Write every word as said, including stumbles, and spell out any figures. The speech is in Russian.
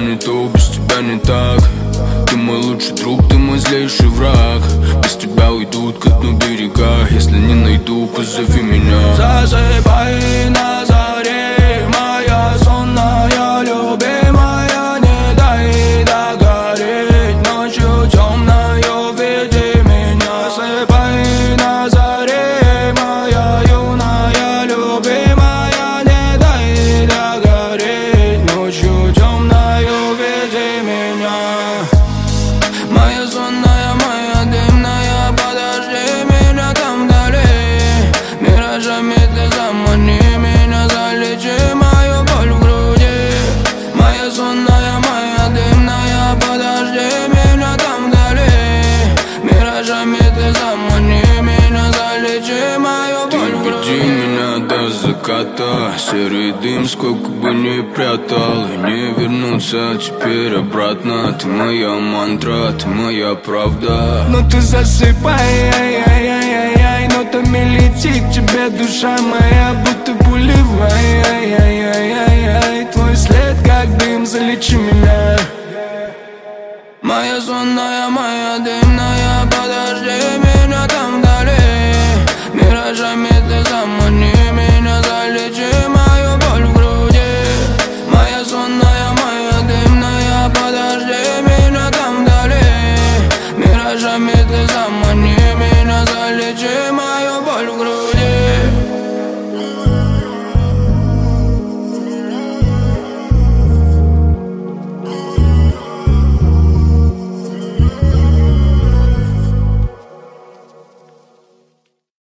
не то, без тебя не так. Ты мой лучший друг, ты мой злейший враг. Без тебя уйдут ко дну берега. Если не найду, позови меня. Засыпай на заре, моя сонная любимая. Не дай догореть ночью темною, веди меня. Засыпай на заре, моя юная любимая. Не дай догореть ночью темною, веди меня. Моя сонная, моя дымная, подожди меня там вдали. Миражами ты замани меня, залечи мою боль в груди. Моя сонная, моя дымная, подожди меня там вдали. Миражами ты замани меня, залечи мою боль в груди. Веди меня до заката, серый дым сколько бы ни прятал. И не вернуться теперь обратно. Ты моя мантра, ты моя правда. Ну ты засыпай, ай-яй-яй-яй, нотами летит тебе душа моя, будто пулевая, ай-яй-яй-яй. Твой след как дым, залечи меня. Моя сонная, моя дымная, подожди меня там вдали. Миражами ты замани меня, залечи мою боль в груди. Моя сонная, моя дымная, подожди меня там вдали. Миражами ты замани меня, залечи